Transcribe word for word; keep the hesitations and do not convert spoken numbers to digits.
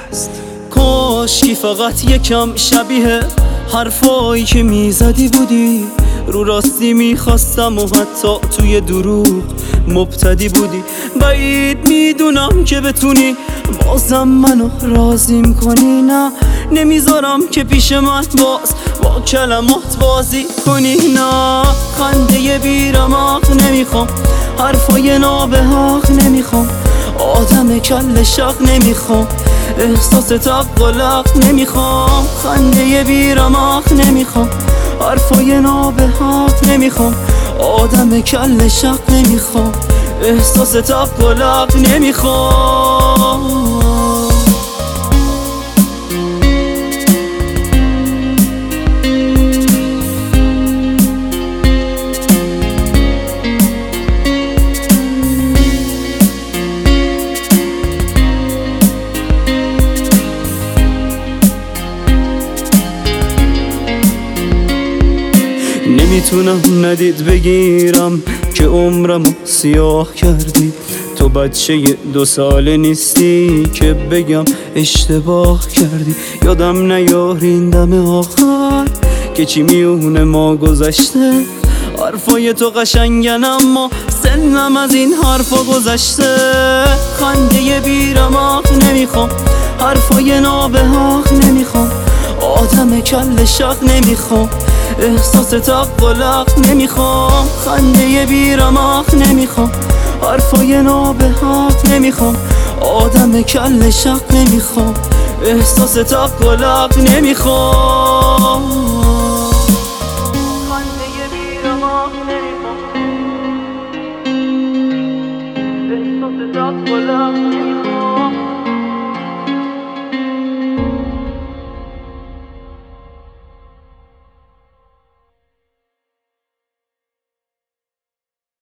است. کاشکی فقط یکم شبیه حرفایی که میزدی بودی، رو راستی میخواستم و حتی توی دروغ مبتدی بودی. بعید میدونم که بتونی بازم منو راضیم کنی، نه نمیذارم که پیش من باز با کلمات بازی کنی. نه خنده بیرمق نمیخوام، حرفای نابحق نمیخوام، آدم کل شق نمیخوام، احساس تق و لق نمیخوام. خنده بیرمق نمیخوام، حرفای نابحق نمیخوام، آدم کل شق نمیخوام، احساس تق و لق نمیخوام. نمیتونم ندید بگیرم که عمرمو سیاه کردی. تو بچه دو ساله نیستی که بگم اشتباه کردی. یادم نیارین دم آخر که چی میونه ما گذشته. حرفای تو قشنگن اما سنم از این حرفا گذشته. خنده بیرمق نمیخوام، حرفای نابحق نمیخوام، آدم کل شق نمیخوام، احساس تق و لق نمیخوام. خنده بیرمق نمیخوام، حرفای نابحق نمیخوام، آدم کل شق نمیخوام، احساس تق و لق نمیخوام. خنده بیرمق نمیخوام، احساس تق و لق نمیخوام.